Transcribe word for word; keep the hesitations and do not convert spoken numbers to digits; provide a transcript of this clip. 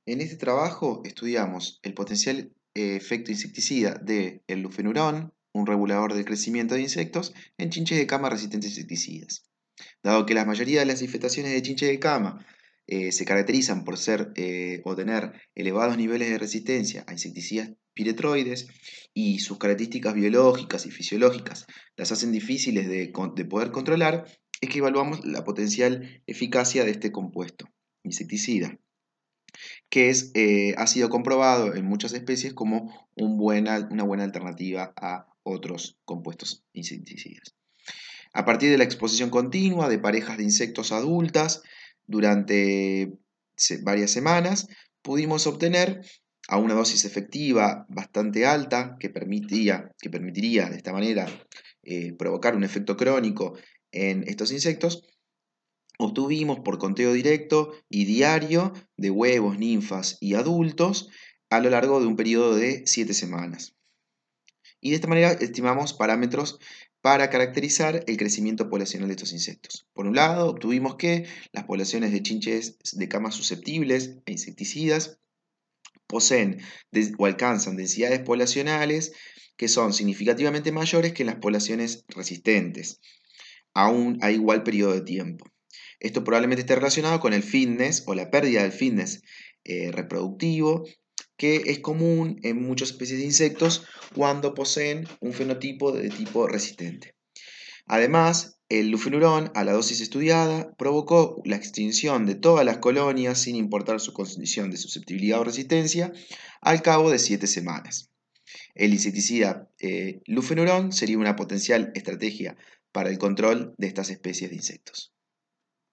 En este trabajo estudiamos el potencial eh, efecto insecticida del lufenurón, un regulador del crecimiento de insectos, en chinches de cama resistentes a insecticidas. Dado que la mayoría de las infestaciones de chinches de cama eh, se caracterizan por ser eh, o tener elevados niveles de resistencia a insecticidas piretroides y sus características biológicas y fisiológicas las hacen difíciles de, de poder controlar, es que evaluamos la potencial eficacia de este compuesto insecticida que es, eh, ha sido comprobado en muchas especies como un buena, una buena alternativa a otros compuestos insecticidas. A partir de la exposición continua de parejas de insectos adultas durante se, varias semanas, pudimos obtener a una dosis efectiva bastante alta que, permitía, que permitiría de esta manera eh, provocar un efecto crónico en estos insectos. Obtuvimos por conteo directo y diario de huevos, ninfas y adultos a lo largo de un periodo de siete semanas. Y de esta manera estimamos parámetros para caracterizar el crecimiento poblacional de estos insectos. Por un lado, obtuvimos que las poblaciones de chinches de camas susceptibles a insecticidas poseen o alcanzan densidades poblacionales que son significativamente mayores que en las poblaciones resistentes, aún a igual periodo de tiempo. Esto probablemente esté relacionado con el fitness o la pérdida del fitness eh, reproductivo, que es común en muchas especies de insectos cuando poseen un fenotipo de tipo resistente. Además, el lufenurón, a la dosis estudiada, provocó la extinción de todas las colonias sin importar su condición de susceptibilidad o resistencia al cabo de siete semanas. El insecticida eh, lufenurón sería una potencial estrategia para el control de estas especies de insectos.